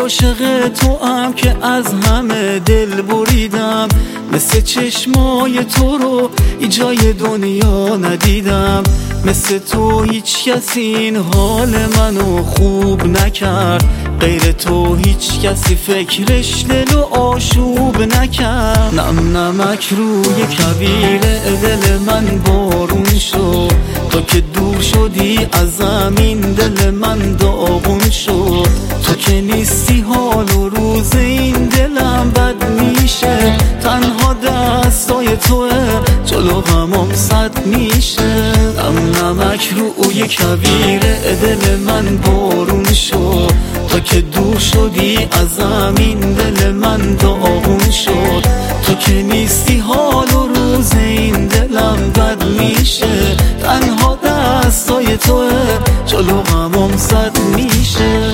عاشق تو هم که از همه دل بریدم، مثل چشمای تو رو ای جای دنیا ندیدم. مثل تو هیچ کسی این حال منو خوب نکرد، غیر تو هیچ کسی فکرش دل و آشوب نکرد. نم نمک روی کویر دل من بارون شد، تو که دور شدی از زمین دل من داغون شد. تو که نیستی حال و روز این دلم بد میشه، تنها دستای توه جلو غمام صد میشه. نمک روی کویر دل من بارون شد، تو که دور شدی از زمین دل من داغون شد. تو که نیستی حال و روز این دلم بد میشه، تنها دستای توه جلو غمام صد میشه.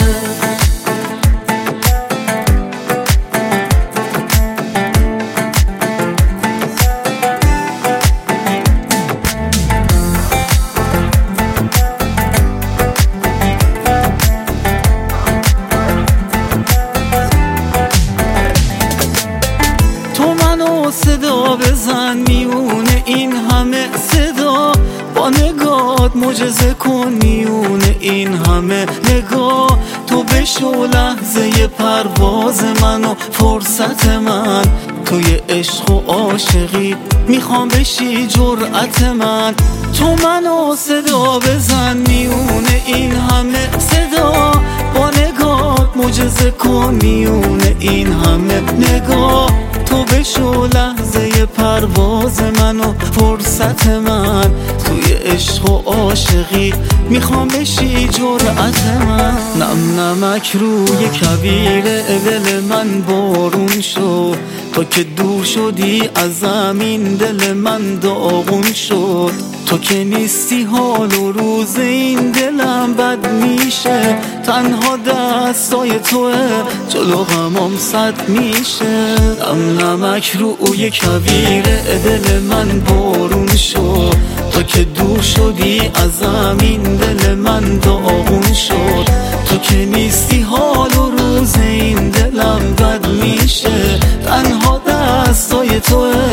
صدا بزن میونه این همه صدا، با نگات معجزه کن میونه این همه نگاه. تو بشو لحظه پرواز من و فرصت من، توی عشق و عاشقی میخوام بشی جرأت من. تو منو صدا بزن میونه این همه صدا، با نگات معجزه کن میونه این همه نگاه. تو بشو لحظه پرواز من و فرصت من، توی عشق و عاشقی میخوام بشی جرأت من. نم نمک روی کویر دل من بارون شد، تو که دور شدی از زمین دل من داغون شد. تو که نیستی حال و روز این دلم بد میشه، تنها دستای توه جلو غمام صد میشه. نمک روی کویر دل من بارون شد، تو که دور شدی از زمین دل من داغون شد. تو که نیستی حال و روز این دلم بد میشه، تنها دستای توه